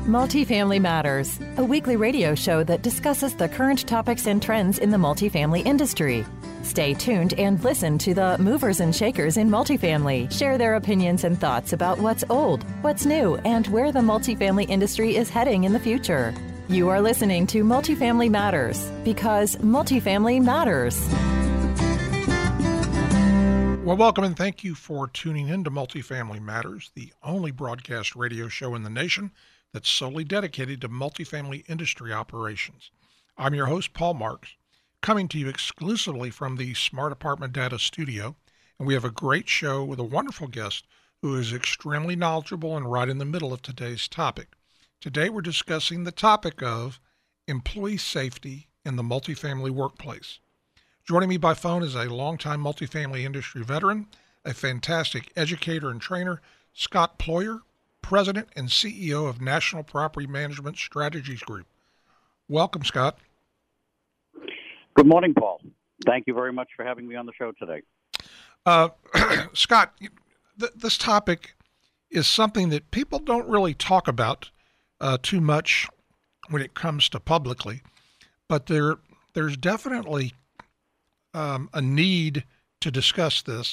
Multifamily Matters, a weekly radio show that discusses the current topics and trends in the multifamily industry. Stay tuned and listen to the movers and shakers in multifamily share their opinions and thoughts about what's old, what's new, and where the multifamily industry is heading in the future. You are listening to Multifamily Matters because multifamily matters. Well, welcome and thank you for tuning in to Multifamily Matters, the only broadcast radio show in the nation that's solely dedicated to multifamily industry operations. I'm your host, Paul Marks, coming to you exclusively from the Smart Apartment Data Studio, and we have a great show with a wonderful guest who is extremely knowledgeable and right in the middle of today's topic. Today we're discussing the topic of employee safety in the multifamily workplace. Joining me by phone is a longtime multifamily industry veteran, a fantastic educator and trainer, Scott Ployer, President and CEO of National Property Management Strategies Group. Welcome, Scott. Good morning, Paul. Thank you very much for having me on the show today. Scott, this topic is something that people don't really talk about too much when it comes to publicly, but there's definitely a need to discuss this.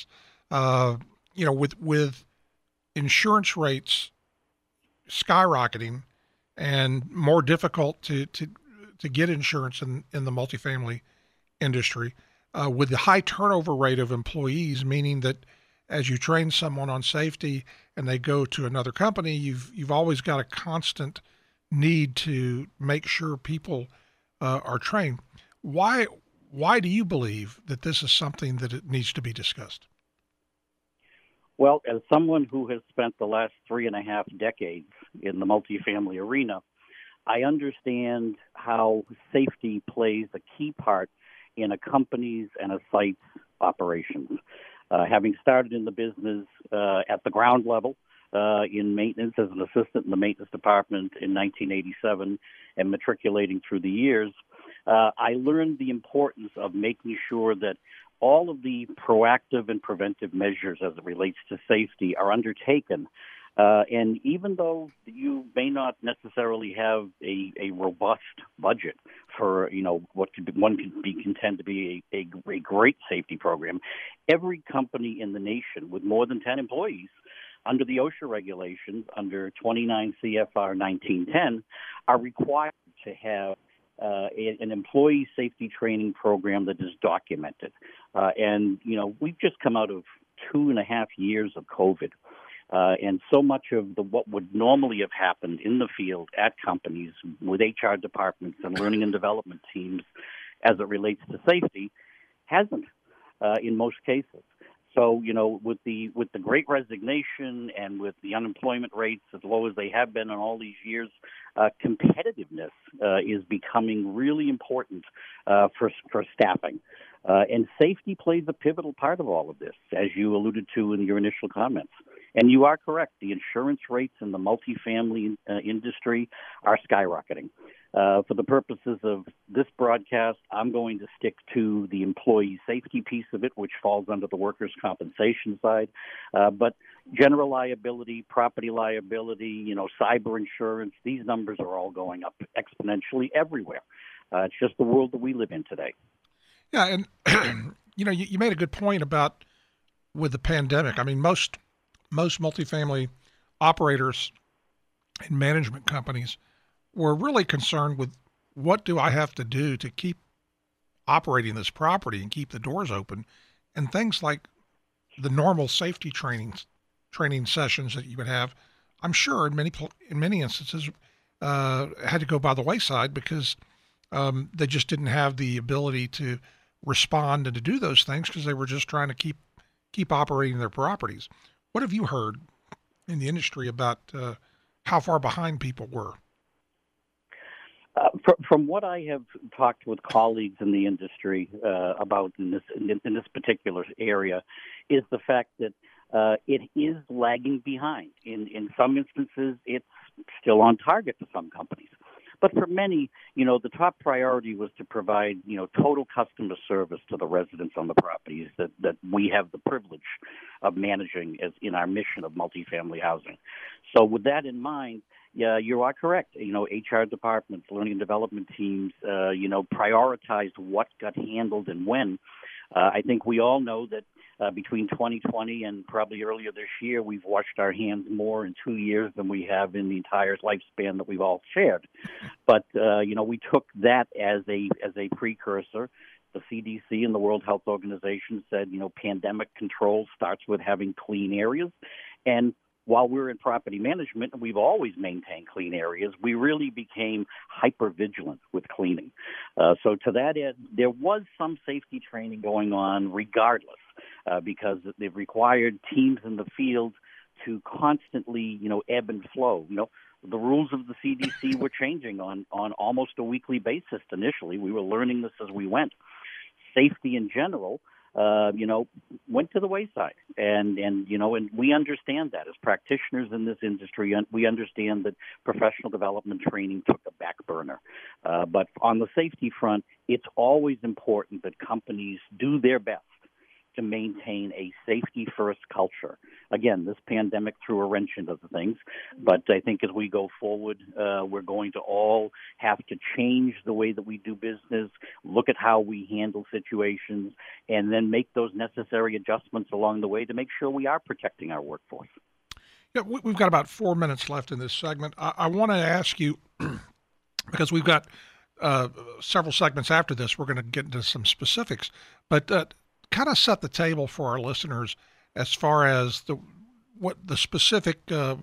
With insurance rates skyrocketing and more difficult to get insurance in the multifamily industry, with the high turnover rate of employees, meaning that as you train someone on safety and they go to another company, you've always got a constant need to make sure people are trained. Why do you believe that this is something that it needs to be discussed? Well, as someone who has spent the last 3.5 decades in the multifamily arena, I understand how safety plays a key part in a company's and a site's operations. Having started in the business at the ground level in maintenance as an assistant in the maintenance department in 1987 and matriculating through the years, I learned the importance of making sure that all of the proactive and preventive measures as it relates to safety are undertaken. And even though you may not necessarily have a robust budget for, what one could be contend to be a great safety program, every company in the nation with more than 10 employees under the OSHA regulations, under 29 CFR 1910, are required to have an employee safety training program that is documented. And we've just come out of 2.5 years of COVID. And so much of what would normally have happened in the field at companies with HR departments and learning and development teams as it relates to safety hasn't in most cases. So, with the Great Resignation and with the unemployment rates as low as they have been in all these years, competitiveness is becoming really important for staffing. And safety plays a pivotal part of all of this, as you alluded to in your initial comments. And you are correct. The insurance rates in the multifamily industry are skyrocketing. For the purposes of this broadcast, I'm going to stick to the employee safety piece of it, which falls under the workers' compensation side. But general liability, property liability, cyber insurance, these numbers are all going up exponentially everywhere. It's just the world that we live in today. Yeah, and you made a good point about with the pandemic. I mean, most multifamily operators and management companies were really concerned with what do I have to do to keep operating this property and keep the doors open, and things like the normal safety training sessions that you would have, I'm sure in many instances had to go by the wayside because they just didn't have the ability to respond and to do those things because they were just trying to keep operating their properties. What have you heard in the industry about how far behind people were? From what I have talked with colleagues in the industry about in this particular area, is the fact that it is lagging behind. In some instances, it's still on target for some companies. But for many, the top priority was to provide, total customer service to the residents on the properties that we have the privilege of managing as in our mission of multifamily housing. So with that in mind, Yeah, you are correct. HR departments, learning and development teams, prioritized what got handled and when. I think we all know that between 2020 and probably earlier this year, we've washed our hands more in 2 years than we have in the entire lifespan that we've all shared. But we took that as a precursor. The CDC and the World Health Organization said, pandemic control starts with having clean areas. And while we're in property management, and we've always maintained clean areas, we really became hyper-vigilant with cleaning. So to that end, there was some safety training going on regardless, because they've required teams in the field to constantly, ebb and flow. The rules of the CDC were changing on almost a weekly basis initially. We were learning this as we went. Safety in general, went to the wayside. And we understand that as practitioners in this industry. We understand that professional development training took a back burner. But on the safety front, it's always important that companies do their best to maintain a safety-first culture. Again, this pandemic threw a wrench into the things, but I think as we go forward, we're going to all have to change the way that we do business, look at how we handle situations, and then make those necessary adjustments along the way to make sure we are protecting our workforce. Yeah, we've got about 4 minutes left in this segment. I want to ask you, because we've got several segments after this, we're going to get into some specifics, but kind of set the table for our listeners as far as the specific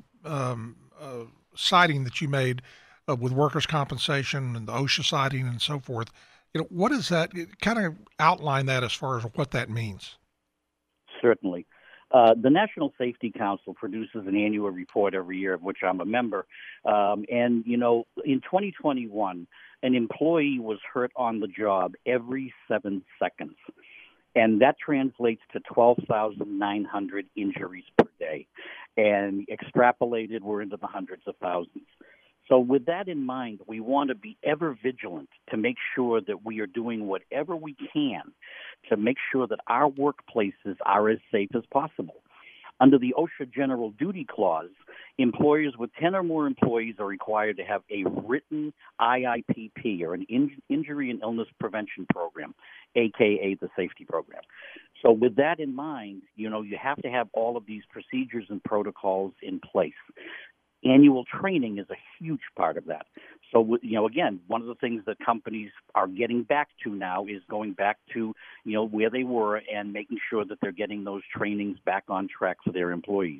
citing that you made with workers' compensation and the OSHA citing and so forth. What is that? Kind of outline that as far as what that means. Certainly. The National Safety Council produces an annual report every year, of which I'm a member. In 2021, an employee was hurt on the job every 7 seconds. And that translates to 12,900 injuries per day. And extrapolated, we're into the hundreds of thousands. So with that in mind, we want to be ever vigilant to make sure that we are doing whatever we can to make sure that our workplaces are as safe as possible. Under the OSHA General Duty Clause, employers with 10 or more employees are required to have a written IIPP, or an Injury and Illness Prevention Program, a.k.a. the safety program. So with that in mind, you have to have all of these procedures and protocols in place. Annual training is a huge part of that. So, again, one of the things that companies are getting back to now is going back to, where they were and making sure that they're getting those trainings back on track for their employees.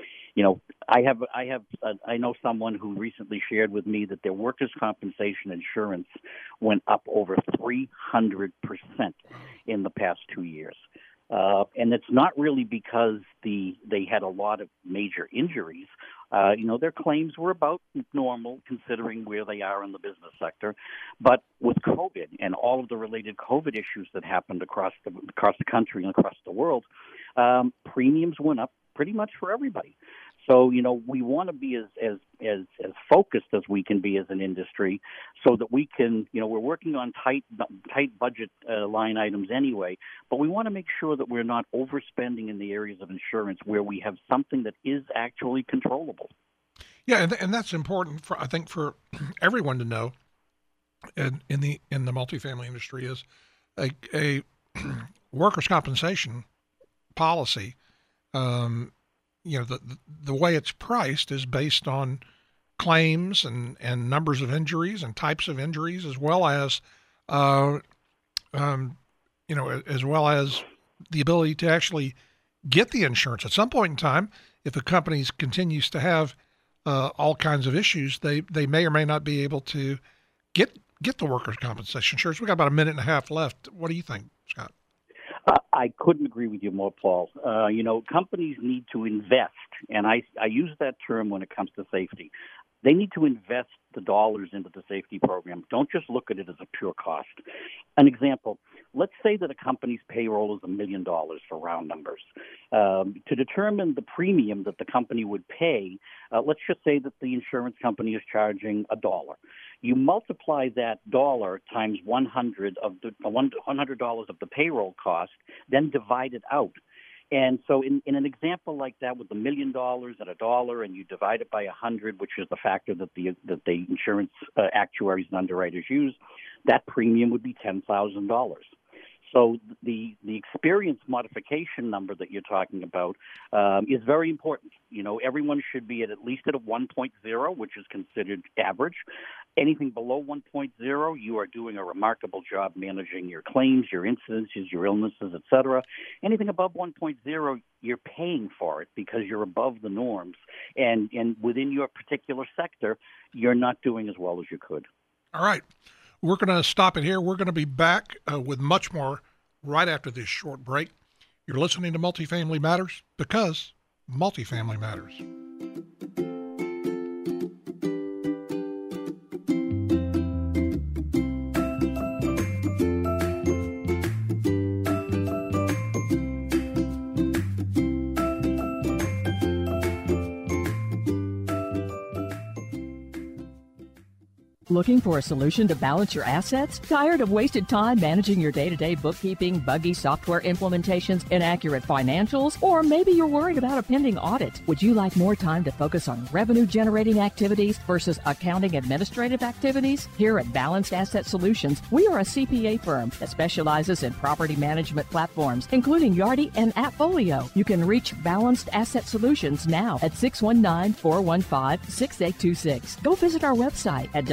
I know someone who recently shared with me that their workers' compensation insurance went up over 300% in the past 2 years. And it's not really because they had a lot of major injuries. Their claims were about normal considering where they are in the business sector. But with COVID and all of the related COVID issues that happened across the country and across the world, premiums went up pretty much for everybody. So, we want to be as focused as we can be as an industry so that we can, we're working on tight budget line items anyway, but we want to make sure that we're not overspending in the areas of insurance where we have something that is actually controllable. Yeah, and that's important I think for everyone to know in the multifamily industry is a workers' compensation policy. The way it's priced is based on claims and numbers of injuries and types of injuries, as well as the ability to actually get the insurance. At some point in time, if a company continues to have all kinds of issues, they may or may not be able to get the workers' compensation insurance. We've got about a minute and a half left. What do you think, Scott? I couldn't agree with you more, Paul. Companies need to invest, and I use that term when it comes to safety. They need to invest the dollars into the safety program. Don't just look at it as a pure cost. An example, let's say that a company's payroll is $1 million for round numbers. To determine the premium that the company would pay, let's just say that the insurance company is charging $1. You multiply that dollar times $100 of the payroll cost, then divide it out. And so in an example like that with $1 million at $1 and you divide it by 100, which is the factor that the insurance actuaries and underwriters use, that premium would be $10,000. So the experience modification number that you're talking about is very important. You know, everyone should be at least at a 1.0, which is considered average. Anything below 1.0, you are doing a remarkable job managing your claims, your incidences, your illnesses, et cetera. Anything above 1.0, you're paying for it because you're above the norms. And within your particular sector, you're not doing as well as you could. All right. We're going to stop it here. We're going to be back with much more right after this short break. You're listening to Multifamily Matters because multifamily matters. Looking for a solution to balance your assets? Tired of wasted time managing your day-to-day bookkeeping, buggy software implementations, inaccurate financials? Or maybe you're worried about a pending audit. Would you like more time to focus on revenue-generating activities versus accounting administrative activities? Here at Balanced Asset Solutions, we are a CPA firm that specializes in property management platforms, including Yardi and Appfolio. You can reach Balanced Asset Solutions now at 619-415-6826. Go visit our website at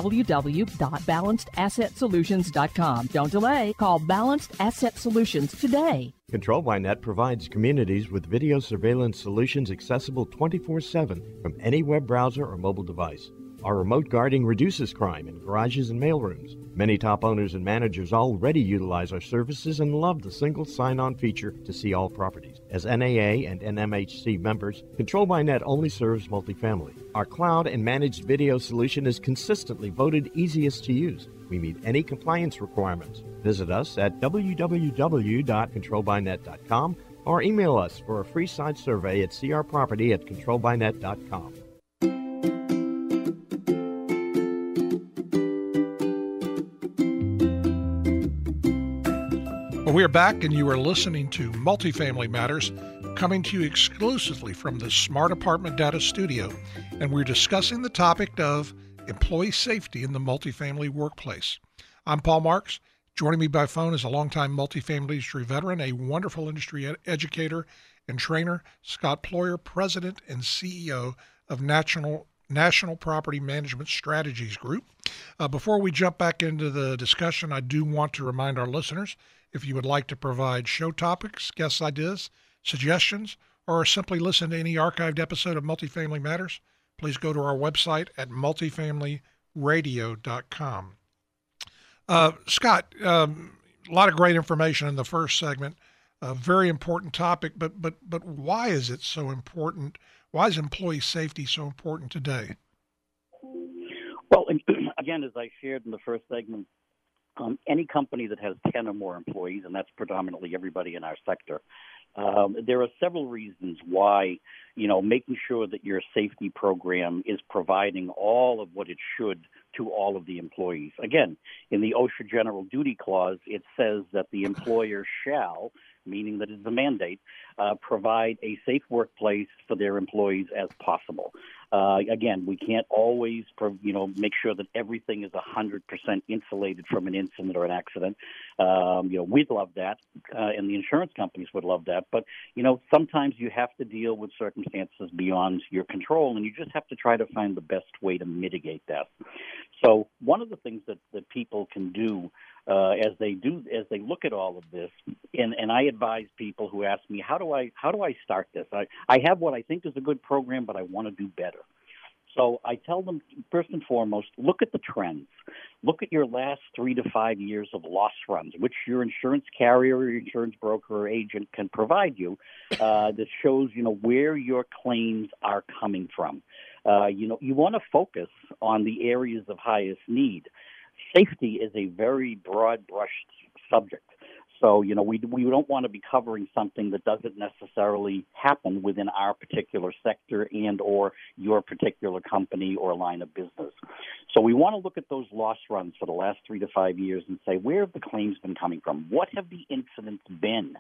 www.balancedasset.solutions.com. Don't delay. Call Balanced Asset Solutions today. Control by Net provides communities with video surveillance solutions accessible 24/7 from any web browser or mobile device. Our remote guarding reduces crime in garages and mailrooms. Many top owners and managers already utilize our services and love the single sign-on feature to see all properties. As NAA and NMHC members, Control by Net only serves multifamily. Our cloud and managed video solution is consistently voted easiest to use. We meet any compliance requirements. Visit us at www.controlbynet.com or email us for a free site survey at crproperty@controlbynet.com. Well, we are back, and you are listening to Multifamily Matters, coming to you exclusively from the Smart Apartment Data Studio, and we're discussing the topic of employee safety in the multifamily workplace. I'm Paul Marks. Joining me by phone is a longtime multifamily industry veteran, a wonderful industry educator and trainer, Scott Ployer, President and CEO of National Property Management Strategies Group. Before we jump back into the discussion, I do want to remind our listeners, if you would like to provide show topics, guest ideas, suggestions, or simply listen to any archived episode of Multifamily Matters, please go to our website at multifamilyradio.com. Scott, a lot of great information in the first segment. A very important topic, but why is it so important? Why is employee safety so important today? Well, again, as I shared in the first segment, any company that has 10 or more employees, and that's predominantly everybody in our sector, there are several reasons why, making sure that your safety program is providing all of what it should to all of the employees. Again, in the OSHA General Duty Clause, it says that the employer shall, meaning that it's a mandate, provide a safe workplace for their employees as possible. Again, we can't always, make sure that everything is 100% insulated from an incident or an accident. We'd love that, and the insurance companies would love that. But, sometimes you have to deal with circumstances beyond your control, and you just have to try to find the best way to mitigate that. So one of the things that people can do as they look at all of this, and I advise people who ask me, how do I start this? I have what I think is a good program, but I want to do better. So I tell them, first and foremost, look at the trends. Look at your last 3 to 5 years of loss runs, which your insurance carrier or your insurance broker or agent can provide you, that shows, where your claims are coming from. You want to focus on the areas of highest need. Safety is a very broad-brushed subject. So, we don't want to be covering something that doesn't necessarily happen within our particular sector and or your particular company or line of business. So we want to look at those loss runs for the last 3 to 5 years and say, where have the claims been coming from? What have the incidents been?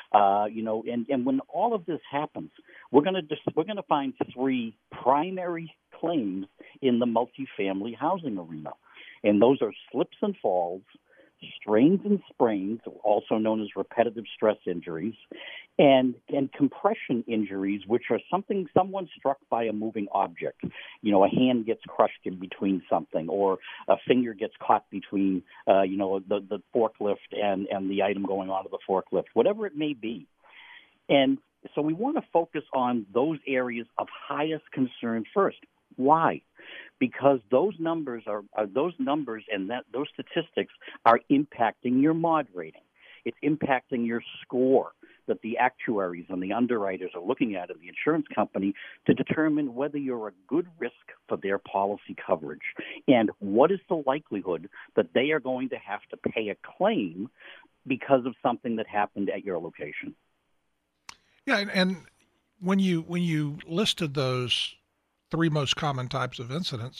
And when all of this happens, we're going to find 3 primary claims in the multifamily housing arena. And those are slips and falls, strains and sprains, also known as repetitive stress injuries, and compression injuries, which are someone struck by a moving object. A hand gets crushed in between something, or a finger gets caught between, the forklift and the item going onto the forklift, whatever it may be. And so we want to focus on those areas of highest concern first. Why? Because those numbers and those statistics are impacting your mod rating. It's impacting your score that the actuaries and the underwriters are looking at in the insurance company to determine whether you're a good risk for their policy coverage and what is the likelihood that they are going to have to pay a claim because of something that happened at your location. Yeah, and when you listed those 3 most common types of incidents,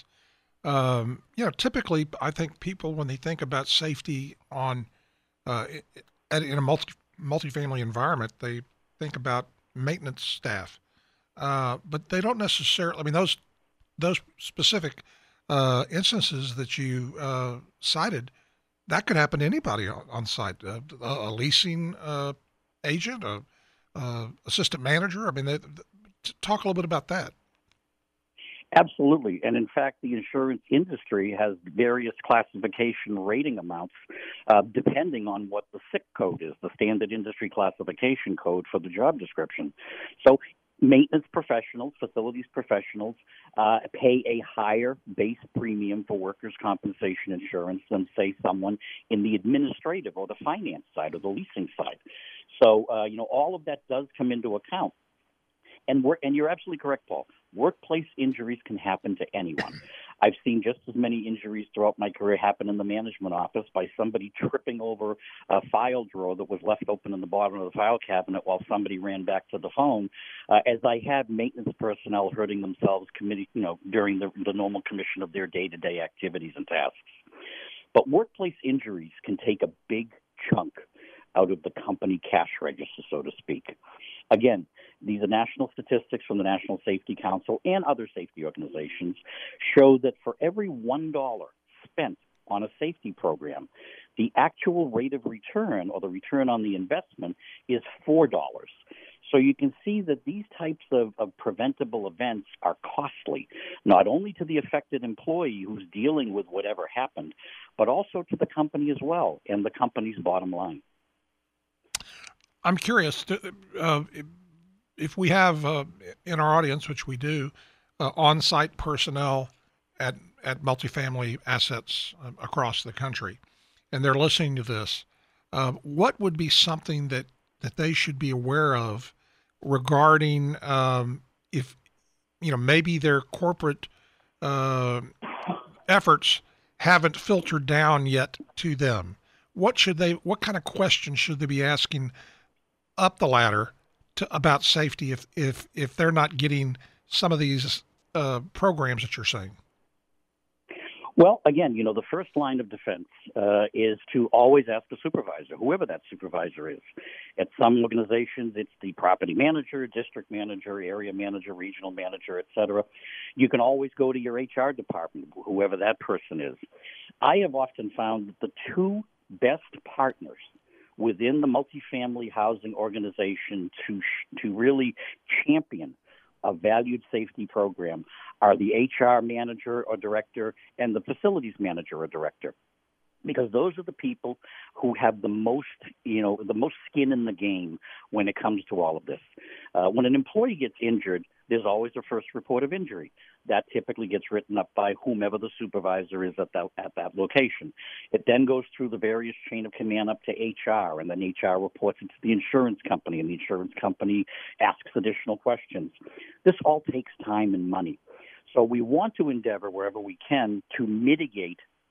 typically I think people, when they think about safety in a multifamily environment, they think about maintenance staff, but they don't necessarily. I mean, those specific instances that you cited, that could happen to anybody on site, a leasing agent, assistant manager. I mean, talk a little bit about that. Absolutely. And in fact, the insurance industry has various classification rating amounts depending on what the SIC code is, the Standard Industry Classification Code for the job description. So maintenance professionals, facilities professionals pay a higher base premium for workers' compensation insurance than, say, someone in the administrative or the finance side or the leasing side. So, all of that does come into account. And you're absolutely correct, Paul. Workplace injuries can happen to anyone. I've seen just as many injuries throughout my career happen in the management office by somebody tripping over a file drawer that was left open in the bottom of the file cabinet while somebody ran back to the phone, as I had maintenance personnel hurting themselves during the normal commission of their day-to-day activities and tasks. But workplace injuries can take a big chunk out of the company cash register, so to speak. Again, these are national statistics from the National Safety Council and other safety organizations show that for every $1 spent on a safety program, the actual rate of return or the return on the investment is $4. So you can see that these types of preventable events are costly, not only to the affected employee who's dealing with whatever happened, but also to the company as well and the company's bottom line. I'm curious if we have in our audience, which we do, on-site personnel at multifamily assets across the country, and they're listening to this. What would be something that they should be aware of regarding if maybe their corporate efforts haven't filtered down yet to them? What kind of questions should they be asking up the ladder about safety if they're not getting some of these programs that you're saying? Well, again, the first line of defense is to always ask the supervisor, whoever that supervisor is. At some organizations, it's the property manager, district manager, area manager, regional manager, et cetera. You can always go to your HR department, whoever that person is. I have often found that the 2 best partners within the multifamily housing organization to really champion a valued safety program are the HR manager or director and the facilities manager or director, because those are the people who have the most skin in the game when it comes to all of this. When an employee gets injured, there's always a first report of injury. That typically gets written up by whomever the supervisor is at that location. It then goes through the various chain of command up to HR, and then HR reports it to the insurance company, and the insurance company asks additional questions. This all takes time and money. So we want to endeavor wherever we can to mitigate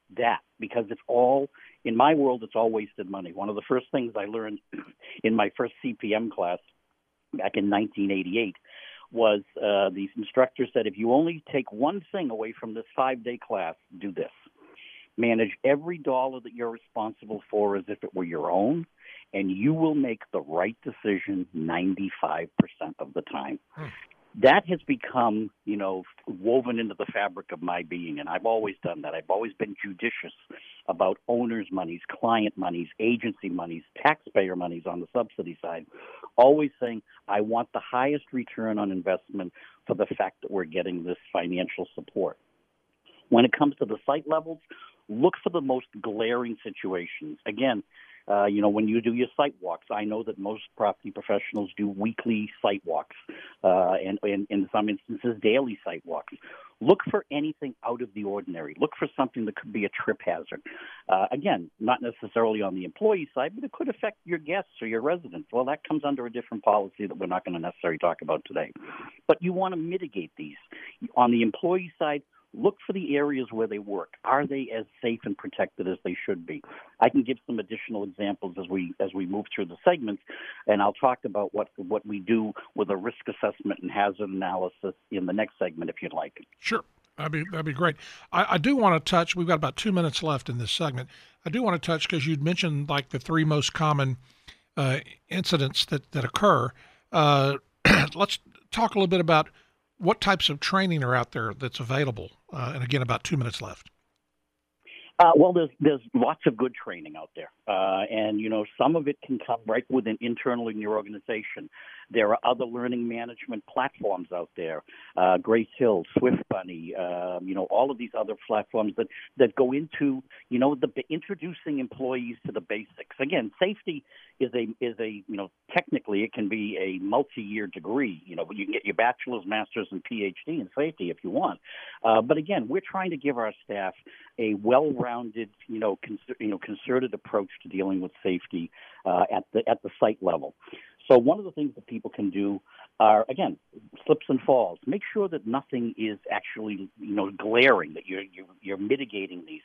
that, because it's all, in my world, it's all wasted money. One of the first things I learned in my first CPM class back in 1988 was the instructor said, if you only take one thing away from this 5-day class, do this. Manage every dollar that you're responsible for as if it were your own, and you will make the right decision 95% of the time. That has become, woven into the fabric of my being, and I've always done that. I've always been judicious about owners' monies, client monies, agency monies, taxpayer monies on the subsidy side, always saying I want the highest return on investment for the fact that we're getting this financial support. When it comes to the site levels, look for the most glaring situations. Again, when you do your site walks, I know that most property professionals do weekly site walks, and in some instances, daily site walks. Look for anything out of the ordinary. Look for something that could be a trip hazard. Again, not necessarily on the employee side, but it could affect your guests or your residents. Well, that comes under a different policy that we're not going to necessarily talk about today. But you want to mitigate these. On the employee side, look for the areas where they work. Are they as safe and protected as they should be? I can give some additional examples as we move through the segments, and I'll talk about what we do with a risk assessment and hazard analysis in the next segment, if you'd like. Sure. That'd be great. I do want to touch, we've got about 2 minutes left in this segment. I do want to touch, because you'd mentioned like the 3 most common incidents that occur. Let's talk a little bit about what types of training are out there that's available. And again, about 2 minutes left. Well, there's lots of good training out there, and some of it can come right within internally in your organization. There are other learning management platforms out there, Grace Hill, Swift Bunny, all of these other platforms that go into introducing employees to the basics. Again, safety is a technically it can be a multi-year degree. You can get your bachelor's, master's, and PhD in safety if you want. But again, we're trying to give our staff a well-rounded, concerted approach to dealing with safety at the site level. So one of the things that people can do are, again, slips and falls. Make sure that nothing is actually, glaring, that you're mitigating these.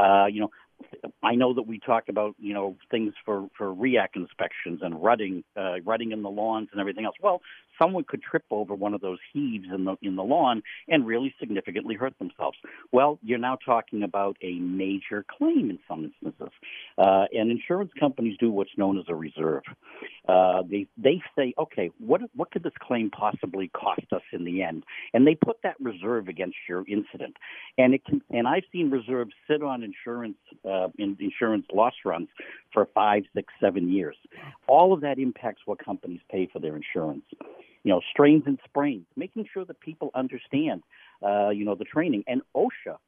I know that we talk about, things for REAC inspections and rutting in the lawns and everything else. Well, someone could trip over one of those heaves in the lawn and really significantly hurt themselves. Well, you're now talking about a major claim in some instances. And insurance companies do what's known as a reserve. They say, okay, what could this claim possibly cost us in the end? And they put that reserve against your incident. And I've seen reserves sit on insurance loss runs for 5, 6, 7 years. All of that impacts what companies pay for their insurance. Strains and sprains, making sure that people understand, the training. And OSHA,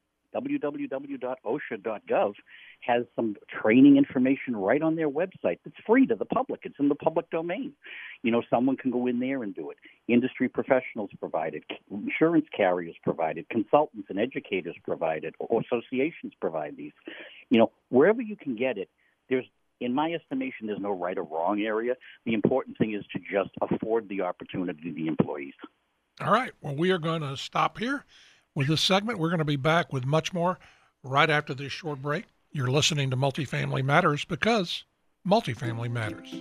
www.osha.gov, has some training information right on their website that's free to the public. It's in the public domain. Someone can go in there and do it. Industry professionals provide it. Insurance carriers provide it. Consultants and educators provide it. Or associations provide these. Wherever you can get it, in my estimation, there's no right or wrong area. The important thing is to just afford the opportunity to the employees. All right. Well, we are going to stop here with this segment. We're going to be back with much more right after this short break. You're listening to Multifamily Matters, because multifamily matters.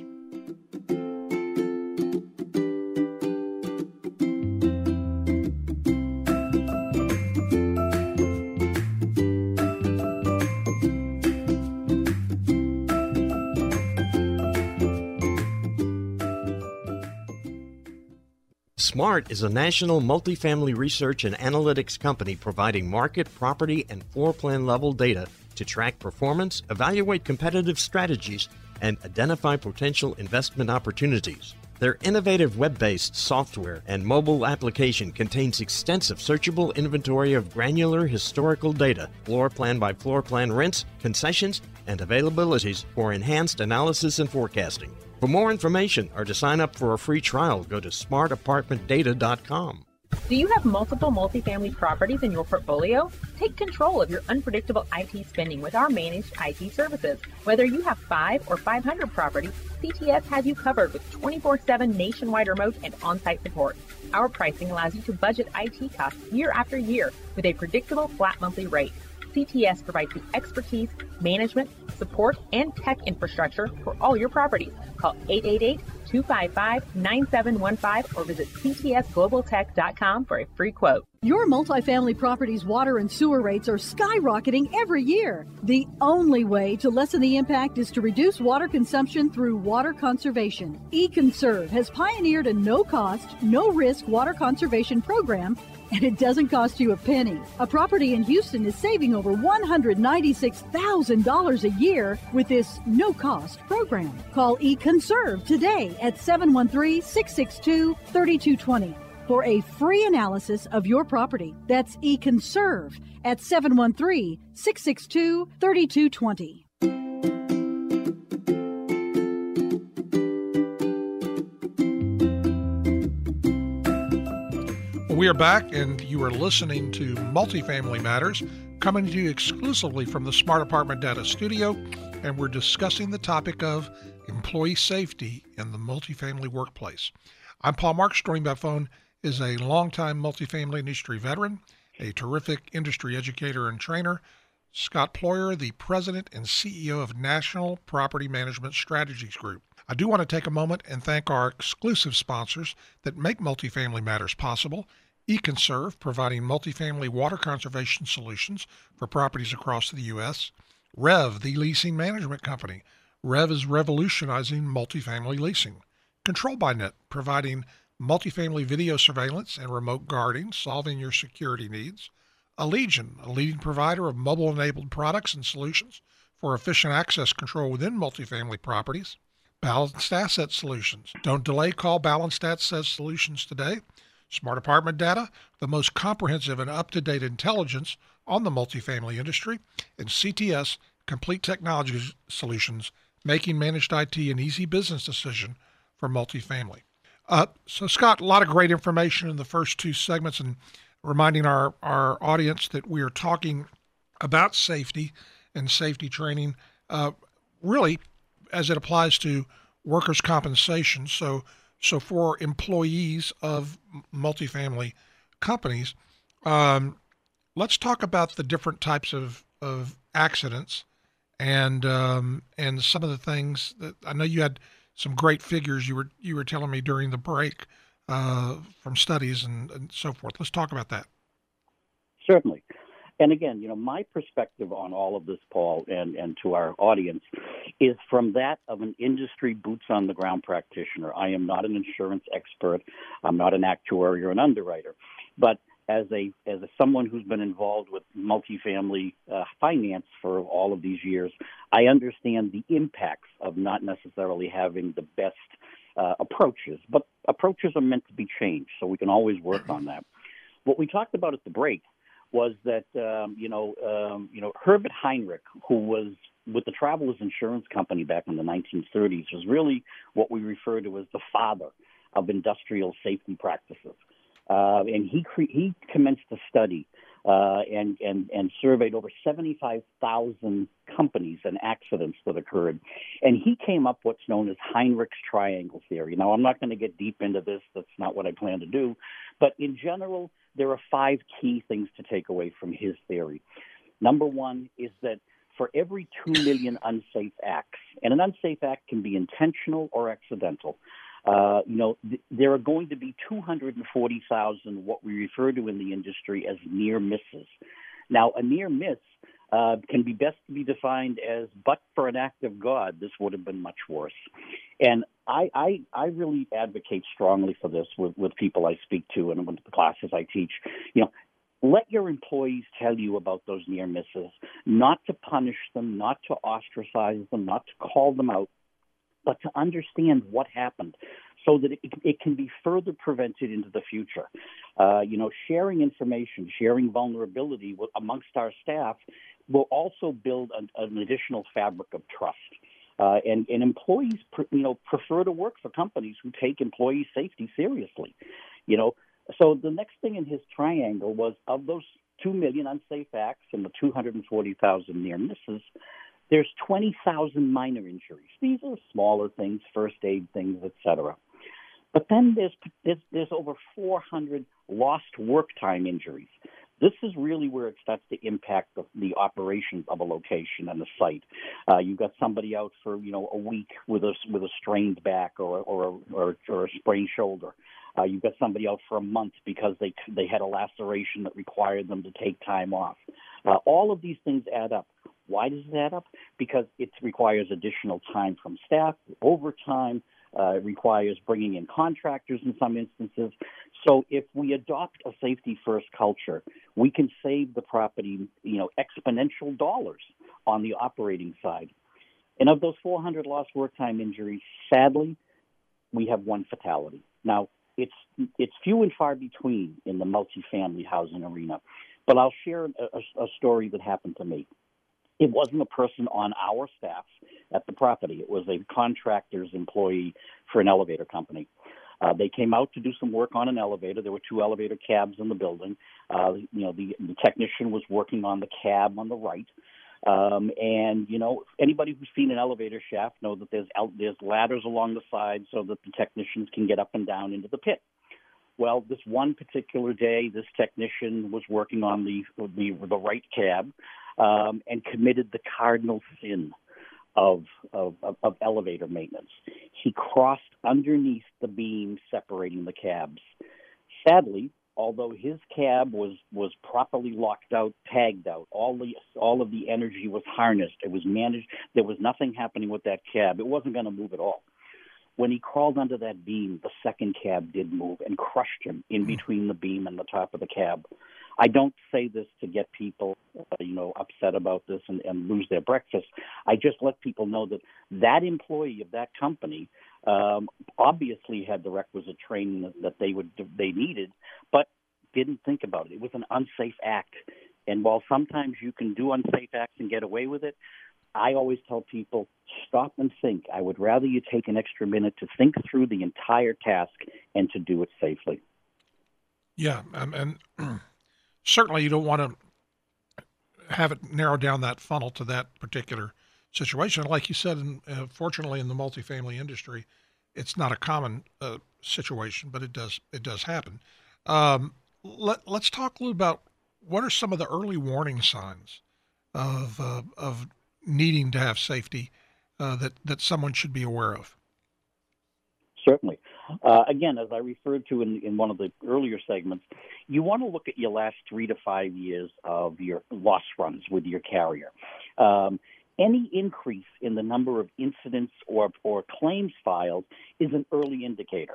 SMART is a national multifamily research and analytics company providing market, property, and floor plan level data to track performance, evaluate competitive strategies, and identify potential investment opportunities. Their innovative web-based software and mobile application contains extensive searchable inventory of granular historical data, floor plan by floor plan rents, concessions, and availabilities for enhanced analysis and forecasting. For more information or to sign up for a free trial, go to smartapartmentdata.com. Do you have multiple multifamily properties in your portfolio? Take control of your unpredictable IT spending with our managed IT services. Whether you have 5 or 500 properties, CTS has you covered with 24/7 nationwide remote and on-site support. Our pricing allows you to budget IT costs year after year with a predictable flat monthly rate. CTS provides the expertise, management, support, and tech infrastructure for all your properties. Call 888-255-9715 or visit ctsglobaltech.com for a free quote. Your multifamily property's water and sewer rates are skyrocketing every year. The only way to lessen the impact is to reduce water consumption through water conservation. eConserve has pioneered a no-cost, no-risk water conservation program, and it doesn't cost you a penny. A property in Houston is saving over $196,000 a year with this no-cost program. Call eConserve today at 713-662-3220. for a free analysis of your property. That's eConserve at 713-662-3220. We are back, and you are listening to Multifamily Matters, coming to you exclusively from the Smart Apartment Data Studio, and we're discussing the topic of employee safety in the multifamily workplace. I'm Paul Marks. Joining by phone is a longtime multifamily industry veteran, a terrific industry educator and trainer, Scott Ployer, the president and CEO of National Property Management Strategies Group. I do want to take a moment and thank our exclusive sponsors that make Multifamily Matters possible. eConserve, providing multifamily water conservation solutions for properties across the U.S. Rev, the leasing management company. Rev is revolutionizing multifamily leasing. Control by Net, providing multifamily video surveillance and remote guarding, solving your security needs. Allegion, a leading provider of mobile-enabled products and solutions for efficient access control within multifamily properties. Balanced Asset Solutions. Don't delay, call Balanced Asset Solutions today. Smart Apartment Data, the most comprehensive and up-to-date intelligence on the multifamily industry. And CTS, Complete Technology Solutions, making managed IT an easy business decision for multifamily. So, Scott, a lot of great information in the first two segments, and reminding our audience that we are talking about safety and safety training, really as it applies to workers' compensation. So for employees of multifamily companies, let's talk about the different types of accidents and some of the things that I know you had some great figures you were telling me during the break from studies and so forth. Let's talk about that. Certainly. And again, my perspective on all of this, Paul, and to our audience, is from that of an industry boots-on-the-ground practitioner. I am not an insurance expert. I'm not an actuary or an underwriter. But as someone who's been involved with multifamily finance for all of these years, I understand the impacts of not necessarily having the best approaches. But approaches are meant to be changed, so we can always work on that. What we talked about at the break was that, Herbert Heinrich, who was with the Travelers Insurance Company back in the 1930s, was really what we refer to as the father of industrial safety practices. And he commenced a study and surveyed over 75,000 companies and accidents that occurred. And he came up what's known as Heinrich's triangle theory. Now, I'm not going to get deep into this. That's not what I plan to do. But in general, there are 5 key things to take away from his theory. Number one is that for every 2 million unsafe acts, and an unsafe act can be intentional or accidental, there are going to be 240,000 what we refer to in the industry as near misses. Now, a near miss can be best to be defined as, but for an act of God, this would have been much worse. And I really advocate strongly for this with people I speak to and with the classes I teach. Let your employees tell you about those near misses, not to punish them, not to ostracize them, not to call them out, but to understand what happened so that it can be further prevented into the future. Sharing information, sharing vulnerability amongst our staff will also build an additional fabric of trust. And employees, prefer to work for companies who take employee safety seriously. So the next thing in his triangle was, of those 2 million unsafe acts and the 240,000 near misses, there's 20,000 minor injuries. These are smaller things, first aid things, etc. But then there's over 400 lost work time injuries. This is really where it starts to impact the operations of a location and the site. You've got somebody out for a week with a strained back or a sprained shoulder. You've got somebody out for a month because they had a laceration that required them to take time off. All of these things add up. Why does it add up? Because it requires additional time from staff, overtime. It requires bringing in contractors in some instances. So if we adopt a safety-first culture, we can save the property, exponential dollars on the operating side. And of those 400 lost work time injuries, sadly, we have one fatality. Now, it's few and far between in the multifamily housing arena, but I'll share a story that happened to me. It wasn't a person on our staff at the property. It was a contractor's employee for an elevator company. They came out to do some work on an elevator. There were 2 elevator cabs in the building. The technician was working on the cab on the right. Anybody who's seen an elevator shaft know that there's ladders along the side so that the technicians can get up and down into the pit. Well, this one particular day, this technician was working on the right cab and committed the cardinal sin of elevator maintenance. He crossed underneath the beam separating the cabs. Sadly, although his cab was properly locked out, tagged out, all of the energy was harnessed, it was managed, there was nothing happening with that cab. It wasn't going to move at all. When he crawled under that beam, the second cab did move and crushed him in between the beam and the top of the cab. I don't say this to get people, upset about this and lose their breakfast. I just let people know that employee of that company obviously had the requisite training that they needed, but didn't think about it. It was an unsafe act. And while sometimes you can do unsafe acts and get away with it, I always tell people, stop and think. I would rather you take an extra minute to think through the entire task and to do it safely. Yeah, and certainly you don't want to have it narrow down that funnel to that particular situation. Like you said, fortunately in the multifamily industry, it's not a common situation, but it does happen. Let's talk a little about what are some of the early warning signs of needing to have safety that someone should be aware of. Certainly. Again, as I referred to in one of the earlier segments, you want to look at your last 3 to 5 years of your loss runs with your carrier. Any increase in the number of incidents or claims filed is an early indicator.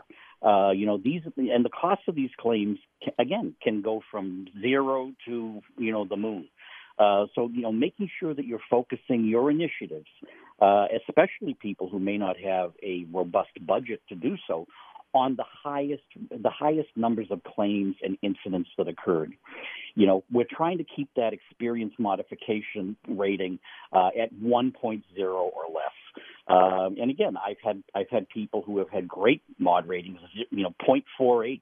The cost of these claims, can go from zero to, the moon. So making sure that you're focusing your initiatives, especially people who may not have a robust budget to do so, on the highest numbers of claims and incidents that occurred. We're trying to keep that experience modification rating at 1.0 or less. And again, I've had people who have had great mod ratings, 0.48,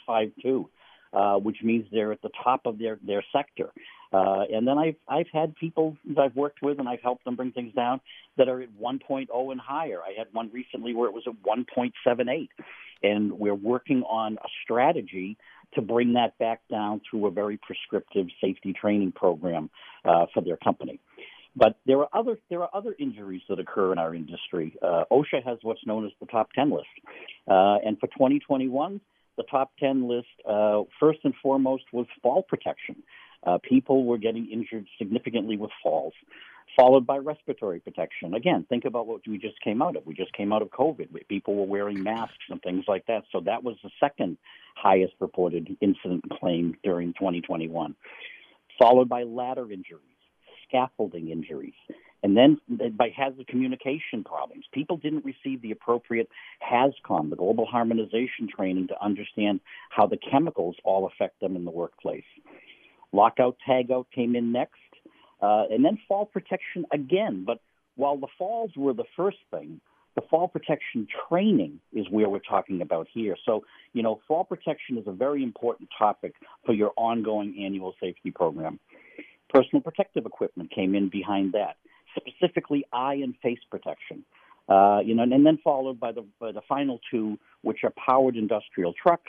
0.52. Which means they're at the top of their sector. And then I've had people that I've worked with and I've helped them bring things down that are at 1.0 and higher. I had one recently where it was at 1.78. And we're working on a strategy to bring that back down through a very prescriptive safety training program for their company. But there are other injuries that occur in our industry. OSHA has what's known as the top 10 list. And for 2021, the top 10 list, first and foremost, was fall protection. People were getting injured significantly with falls, followed by respiratory protection. Again, think about what we just came out of. We just came out of COVID. People were wearing masks and things like that. So that was the second highest reported incident claim during 2021, followed by ladder injuries, scaffolding injuries. And then by hazard communication problems. People didn't receive the appropriate HAZCOM, the global harmonization training, to understand how the chemicals all affect them in the workplace. Lockout, tagout came in next, and then fall protection again. But while the falls were the first thing, the fall protection training is where we're talking about here. So, fall protection is a very important topic for your ongoing annual safety program. Personal protective equipment came in behind that, specifically eye and face protection. And then followed by the final two, which are powered industrial trucks,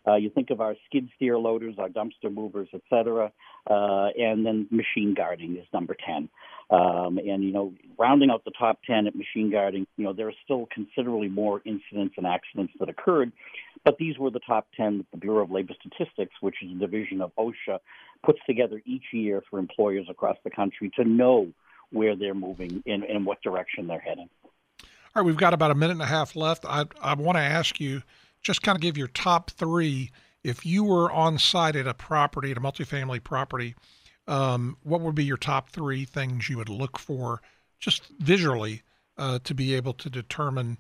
You think of our skid steer loaders, our dumpster movers, et cetera, and then machine guarding is number 10. And, rounding out the top 10 at machine guarding, there are still considerably more incidents and accidents that occurred, but these were the top 10 that the Bureau of Labor Statistics, which is a division of OSHA, puts together each year for employers across the country to know where they're moving and what direction they're heading. All right, we've got about a minute and a half left. I want to ask you, just kind of give your top three. If you were on site at a property, at a multifamily property, what would be your top three things you would look for just visually to be able to determine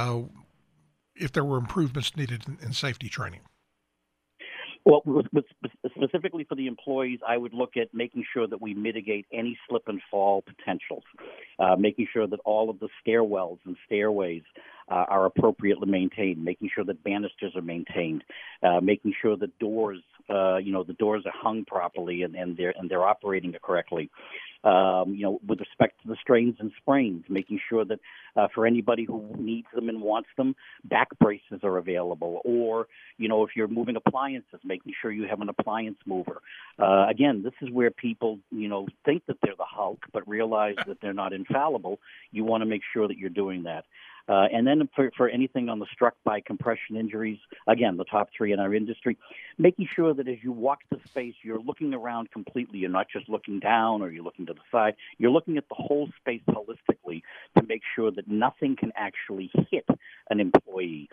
if there were improvements needed in safety training? Well, specifically for the employees, I would look at making sure that we mitigate any slip and fall potentials, making sure that all of the stairwells and stairways are appropriately maintained, making sure that banisters are maintained, making sure that doors, the doors are hung properly and they're operating correctly. With respect to the strains and sprains, making sure that for anybody who needs them and wants them, back braces are available. Or, if you're moving appliances, making sure you have an appliance mover. Again, this is where people, think that they're the Hulk, but realize that they're not infallible. You want to make sure that you're doing that. And then for anything on the struck by compression injuries, again, the top three in our industry, making sure that as you walk the space, you're looking around completely. You're not just looking down or you're looking to the side. You're looking at the whole space holistically to make sure that nothing can actually hit an employee,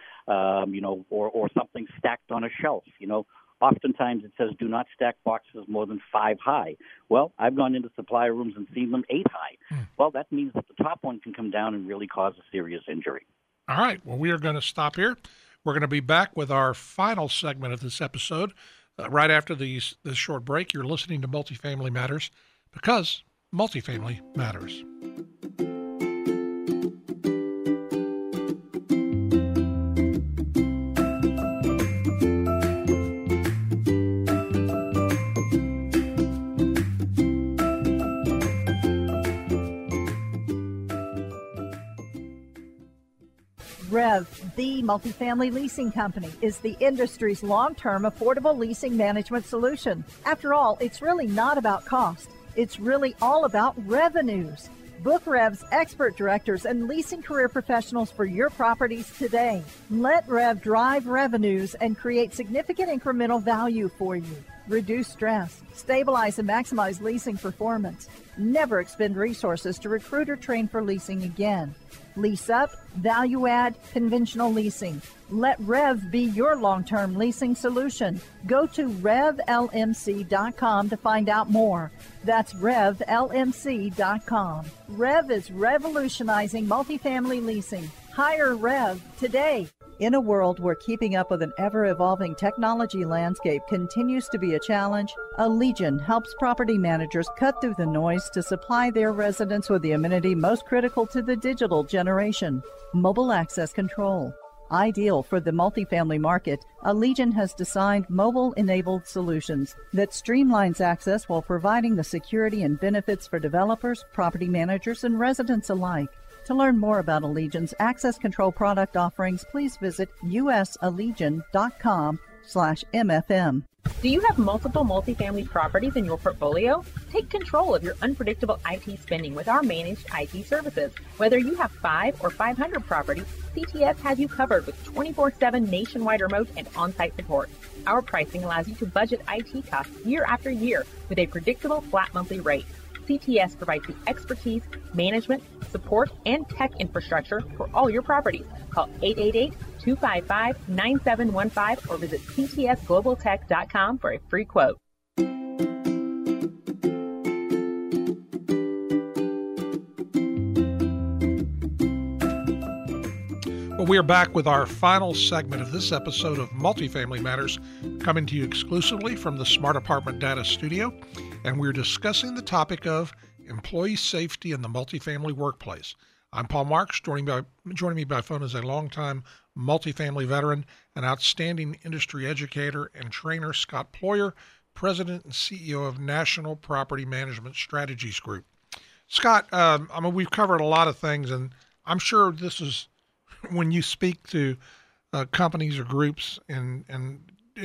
or something stacked on a shelf, Oftentimes it says do not stack boxes more than 5 high. Well, I've gone into supply rooms and seen them 8 high. Well, that means that the top one can come down and really cause a serious injury. All right. Well, we are going to stop here. We're going to be back with our final segment of this episode right after this short break. You're listening to Multifamily Matters because multifamily matters. Rev, the multifamily leasing company, is the industry's long-term affordable leasing management solution. After all, it's really not about cost. It's really all about revenues. Book Rev's expert directors and leasing career professionals for your properties today. Let Rev drive revenues and create significant incremental value for you. Reduce stress, stabilize and maximize leasing performance. Never expend resources to recruit or train for leasing again. Lease up, value add, conventional leasing. Let Rev be your long-term leasing solution. Go to RevLMC.com to find out more. That's RevLMC.com. Rev is revolutionizing multifamily leasing. Hire Rev today. In a world where keeping up with an ever-evolving technology landscape continues to be a challenge, Allegion helps property managers cut through the noise to supply their residents with the amenity most critical to the digital generation, mobile access control. Ideal for the multifamily market, Allegion has designed mobile-enabled solutions that streamlines access while providing the security and benefits for developers, property managers, and residents alike. To learn more about Allegion's access control product offerings, please visit usallegion.com/MFM. Do you have multiple multifamily properties in your portfolio? Take control of your unpredictable IT spending with our managed IT services. Whether you have 5 or 500 properties, CTS has you covered with 24/7 nationwide remote and on-site support. Our pricing allows you to budget IT costs year after year with a predictable flat monthly rate. CTS provides the expertise, management, support, and tech infrastructure for all your properties. Call 888-255-9715 or visit ctsglobaltech.com for a free quote. Well, we are back with our final segment of this episode of Multifamily Matters, coming to you exclusively from the Smart Apartment Data Studio, and we're discussing the topic of employee safety in the multifamily workplace. I'm Paul Marks. Joining me by phone is a longtime multifamily veteran, an outstanding industry educator and trainer, Scott Ployer, President and CEO of National Property Management Strategies Group. Scott, we've covered a lot of things, and I'm sure this is when you speak to companies or groups and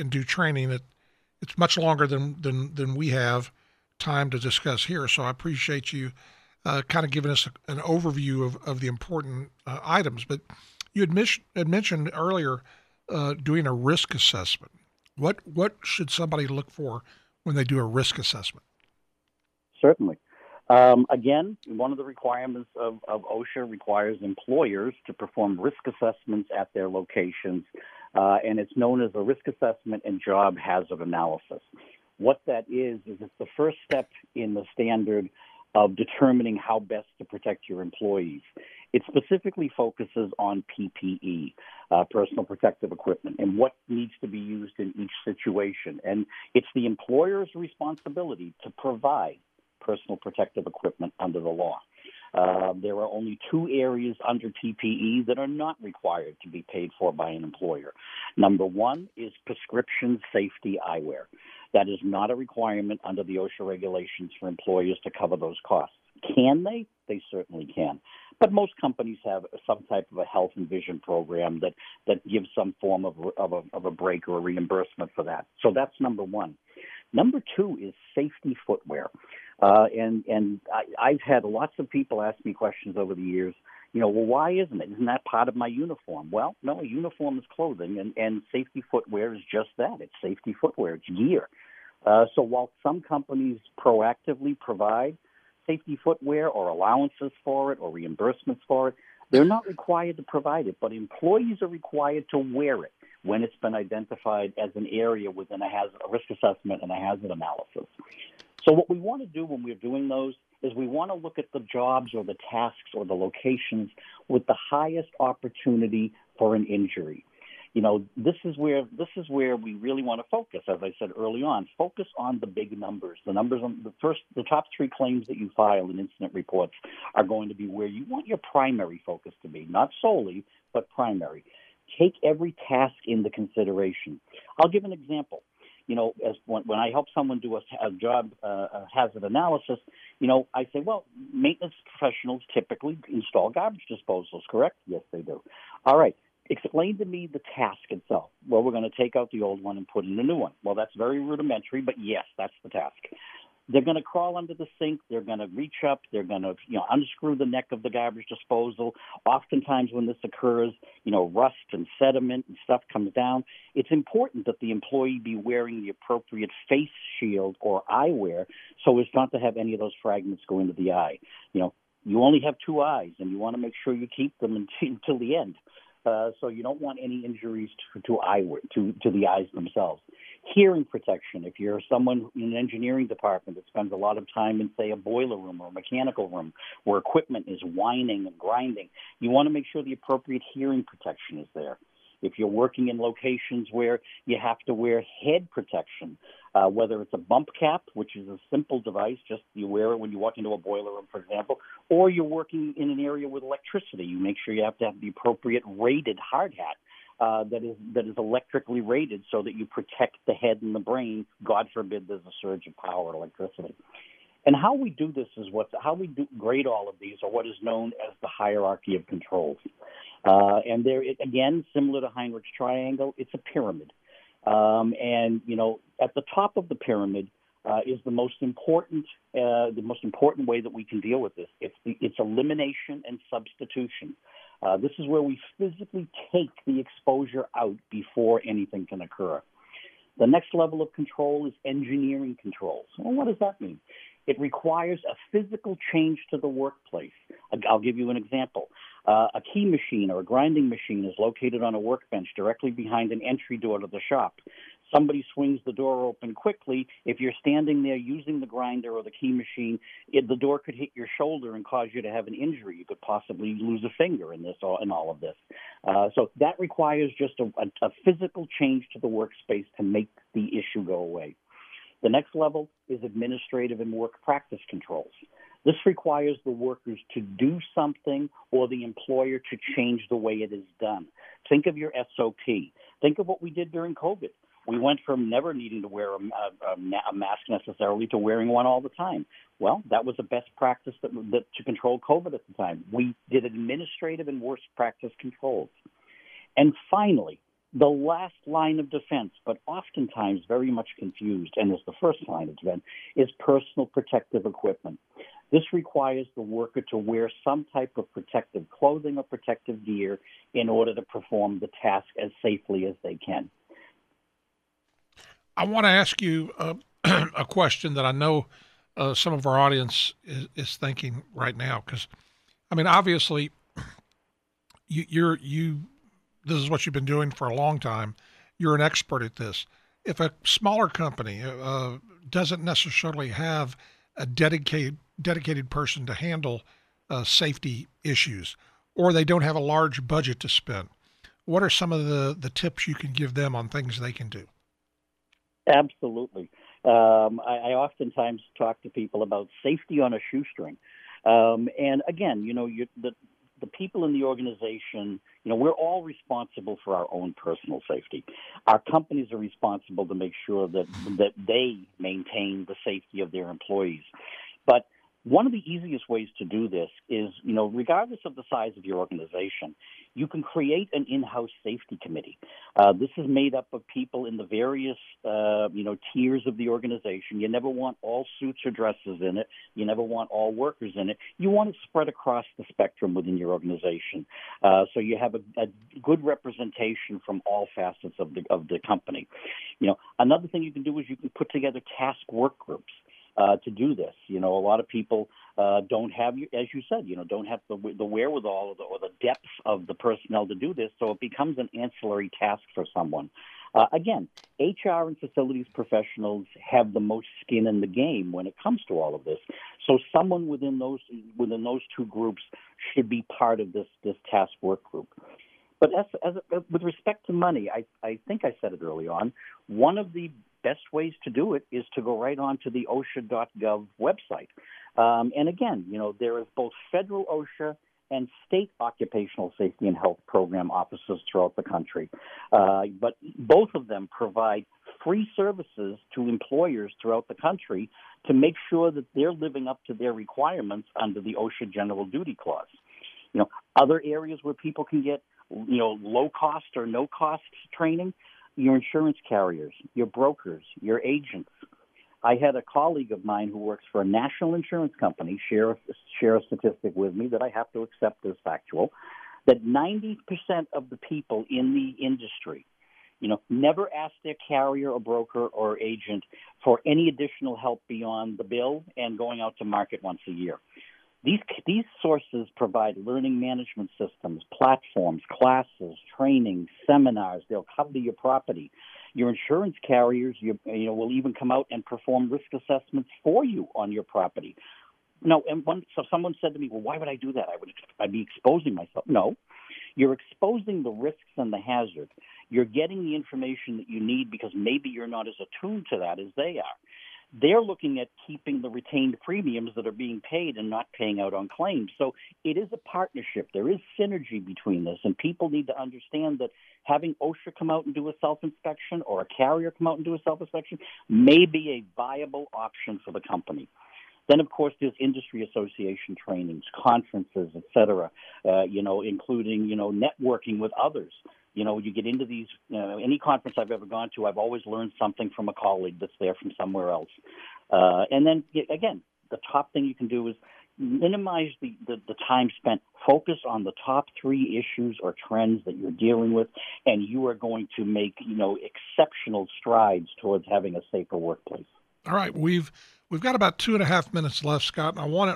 and do training. It's much longer than we have time to discuss here. So I appreciate you kind of giving us an overview of the important items. But you had mentioned earlier doing a risk assessment. What should somebody look for when they do a risk assessment? Certainly. Again, one of the requirements of OSHA requires employers to perform risk assessments at their locations, and it's known as a risk assessment and job hazard analysis. What that is it's the first step in the standard of determining how best to protect your employees. It specifically focuses on PPE, personal protective equipment, and what needs to be used in each situation. And it's the employer's responsibility to provide personal protective equipment under the law. There are only two areas under PPE that are not required to be paid for by an employer. Number one is prescription safety eyewear. That is not a requirement under the OSHA regulations for employers to cover those costs. Can they? They certainly can. But most companies have some type of a health and vision program that gives some form of a break or a reimbursement for that. So that's number one. Number two is safety footwear. And I've had lots of people ask me questions over the years, well, why isn't it? Isn't that part of my uniform? Well, no, a uniform is clothing, and safety footwear is just that. It's safety footwear. It's gear. So while some companies proactively provide safety footwear or allowances for it or reimbursements for it, they're not required to provide it, but employees are required to wear it when it's been identified as an area within a risk assessment and a hazard analysis. So what we want to do when we're doing those is we want to look at the jobs or the tasks or the locations with the highest opportunity for an injury. This is where we really want to focus. As I said early on, focus on the big numbers. The numbers on the top three claims that you file in incident reports are going to be where you want your primary focus to be, not solely, but primary. Take every task into consideration. I'll give an example. As when I help someone do a job hazard analysis, I say, well, maintenance professionals typically install garbage disposals, correct? Yes, they do. All right. Explain to me the task itself. Well, we're going to take out the old one and put in a new one. Well, that's very rudimentary, but yes, that's the task. They're going to crawl under the sink. They're going to reach up. They're going to, unscrew the neck of the garbage disposal. Oftentimes when this occurs, rust and sediment and stuff comes down. It's important that the employee be wearing the appropriate face shield or eyewear so as not to have any of those fragments go into the eye. You only have two eyes, and you want to make sure you keep them until the end. So you don't want any injuries to eyewear, to the eyes themselves. Hearing protection. If you're someone in an engineering department that spends a lot of time in, say, a boiler room or a mechanical room where equipment is whining and grinding, you want to make sure the appropriate hearing protection is there. If you're working in locations where you have to wear head protection, whether it's a bump cap, which is a simple device, just you wear it when you walk into a boiler room, for example, or you're working in an area with electricity, you make sure you have to have the appropriate rated hard hat that is electrically rated so that you protect the head and the brain. God forbid there's a surge of power or electricity. And how we do this is how we grade all of these are what is known as the hierarchy of controls. And there, again, similar to Heinrich's triangle, it's a pyramid. At the top of the pyramid is the most important way that we can deal with this. It's elimination and substitution. This is where we physically take the exposure out before anything can occur. The next level of control is engineering controls. Well, what does that mean? It requires a physical change to the workplace. I'll give you an example. A key machine or a grinding machine is located on a workbench directly behind an entry door to the shop. Somebody swings the door open quickly. If you're standing there using the grinder or the key machine, the door could hit your shoulder and cause you to have an injury. You could possibly lose a finger in all of this. So that requires just a physical change to the workspace to make the issue go away. The next level is administrative and work practice controls. This requires the workers to do something or the employer to change the way it is done. Think of your SOP. Think of what we did during COVID. We went from never needing to wear a mask necessarily to wearing one all the time. Well, that was a best practice that to control COVID at the time. We did administrative and work practice controls. And finally, The last line of defense, but oftentimes very much confused, and is the first line of defense, is personal protective equipment. This requires the worker to wear some type of protective clothing or protective gear in order to perform the task as safely as they can. I want to ask you a question that I know some of our audience is thinking right now, because, I mean, obviously, this is what you've been doing for a long time. You're an expert at this. If a smaller company doesn't necessarily have a dedicated person to handle safety issues, or they don't have a large budget to spend, what are some of the tips you can give them on things they can do? Absolutely. I oftentimes talk to people about safety on a shoestring. And again, the people in the organization, we're all responsible for our own personal safety. Our companies are responsible to make sure that they maintain the safety of their employees. But one of the easiest ways to do this is, regardless of the size of your organization, you can create an in-house safety committee. This is made up of people in the various, tiers of the organization. You never want all suits or dresses in it. You never want all workers in it. You want it spread across the spectrum within your organization, so you have a good representation from all facets of the company. Another thing you can do is you can put together task work groups to do this. A lot of people don't have, as you said, don't have the wherewithal or the depth of the personnel to do this, so it becomes an ancillary task for someone. Again, HR and facilities professionals have the most skin in the game when it comes to all of this. So someone within those two groups should be part of this task work group. But with respect to money, I think I said it early on, one of the best ways to do it is to go right on to the OSHA.gov website. And again, there is both federal OSHA and state occupational safety and health program offices throughout the country. But both of them provide free services to employers throughout the country to make sure that they're living up to their requirements under the OSHA General Duty Clause. Other areas where people can get, low cost or no cost training, your insurance carriers, your brokers, your agents. I had a colleague of mine who works for a national insurance company share a statistic with me that I have to accept as factual, that 90% of the people in the industry, never ask their carrier or broker or agent for any additional help beyond the bill and going out to market once a year. These sources provide learning management systems, platforms, classes, training, seminars. They'll cover your property. Your insurance carriers, will even come out and perform risk assessments for you on your property. No, so someone said to me, well, why would I do that? I'd be exposing myself. No, you're exposing the risks and the hazard. You're getting the information that you need because maybe you're not as attuned to that as they are. They're looking at keeping the retained premiums that are being paid and not paying out on claims. So it is a partnership. There is synergy between this, and people need to understand that having OSHA come out and do a self-inspection or a carrier come out and do a self-inspection may be a viable option for the company. Then, of course, there's industry association trainings, conferences, et cetera, including, networking with others. You get into these, any conference I've ever gone to, I've always learned something from a colleague that's there from somewhere else. And then, again, the top thing you can do is minimize the time spent. Focus on the top three issues or trends that you're dealing with, and you are going to make, exceptional strides towards having a safer workplace. All right. We've got about 2.5 minutes left, Scott, and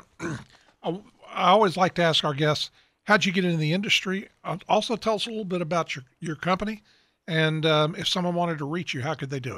I always like to ask our guests, how'd you get into the industry? Also, tell us a little bit about your company, and if someone wanted to reach you, how could they do it?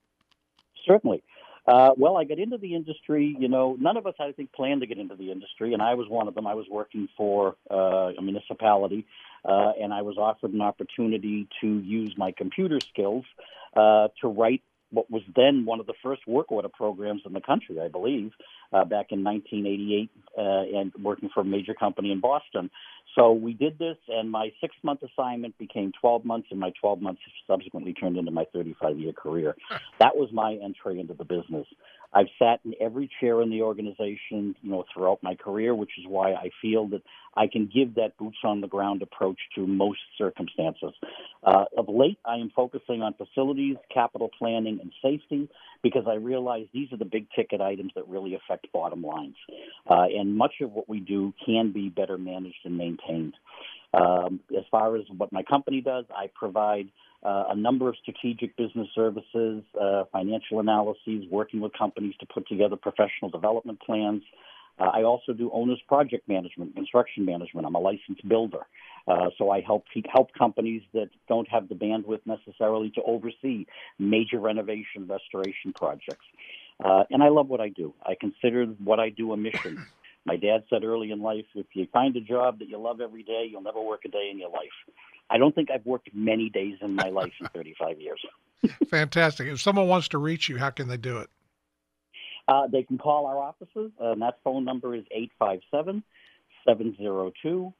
Certainly. Well, I got into the industry, none of us, I think, planned to get into the industry, and I was one of them. I was working for a municipality, and I was offered an opportunity to use my computer skills to write what was then one of the first work order programs in the country, I believe, back in 1988, and working for a major company in Boston. So we did this, and my 6-month assignment became 12 months, and my 12 months subsequently turned into my 35-year career. That was my entry into the business. I've sat in every chair in the organization, throughout my career, which is why I feel that I can give that boots-on-the-ground approach to most circumstances. Of late, I am focusing on facilities, capital planning, and safety because I realize these are the big-ticket items that really affect bottom lines. And much of what we do can be better managed and maintained. As far as what my company does, I provide a number of strategic business services, financial analyses, working with companies to put together professional development plans. I also do owner's project management, construction management. I'm a licensed builder. So I help companies that don't have the bandwidth necessarily to oversee major renovation, restoration projects. And I love what I do. I consider what I do a mission. My dad said early in life, if you find a job that you love every day, you'll never work a day in your life. I don't think I've worked many days in my life in 35 years. Fantastic. If someone wants to reach you, how can they do it? They can call our offices, and that phone number is 857-702-2956,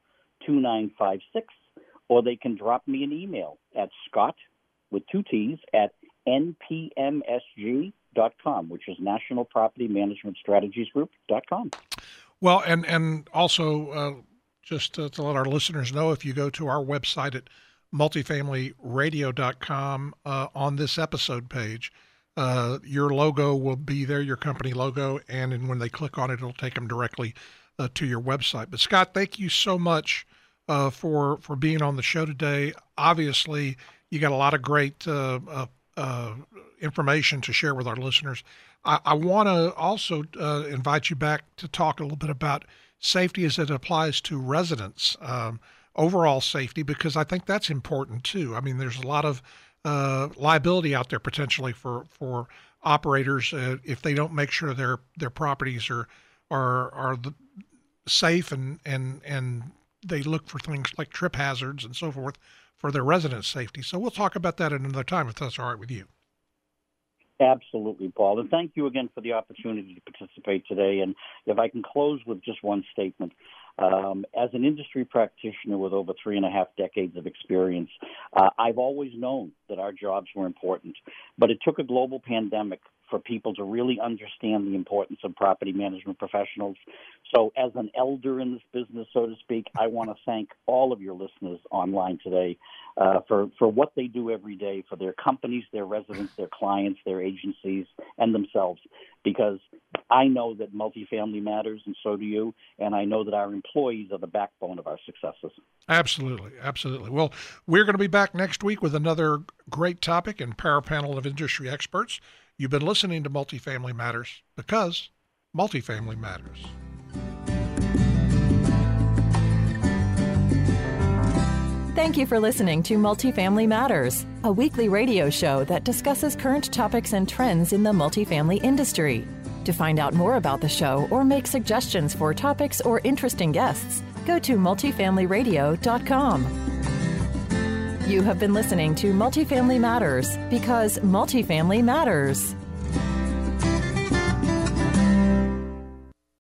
or they can drop me an email at Scott, with 2 T's, at npmsg.com, which is National Property Management Strategies Group.com. Well, and also just to let our listeners know, if you go to our website at multifamilyradio.com on this episode page, your logo will be there, your company logo, and when they click on it, it'll take them directly to your website. But Scott, thank you so much for being on the show today. Obviously, you got a lot of great information to share with our listeners. I want to also invite you back to talk a little bit about safety as it applies to residents, overall safety, because I think that's important too. I mean, there's a lot of liability out there potentially for operators if they don't make sure their properties are safe and they look for things like trip hazards and so forth for their residents' safety. So we'll talk about that at another time if that's all right with you. Absolutely, Paul. And thank you again for the opportunity to participate today. And if I can close with just one statement. As an industry practitioner with over 3.5 decades of experience, I've always known that our jobs were important. But it took a global pandemic for people to really understand the importance of property management professionals. So as an elder in this business, so to speak, I want to thank all of your listeners online today for what they do every day for their companies, their residents, their clients, their agencies, and themselves. Because I know that multifamily matters, and so do you, and I know that our employees are the backbone of our successes. Absolutely, absolutely. Well, we're going to be back next week with another great topic and power panel of industry experts. You've been listening to Multifamily Matters because multifamily matters. Thank you for listening to Multifamily Matters, a weekly radio show that discusses current topics and trends in the multifamily industry. To find out more about the show or make suggestions for topics or interesting guests, go to multifamilyradio.com. You have been listening to Multifamily Matters because multifamily matters.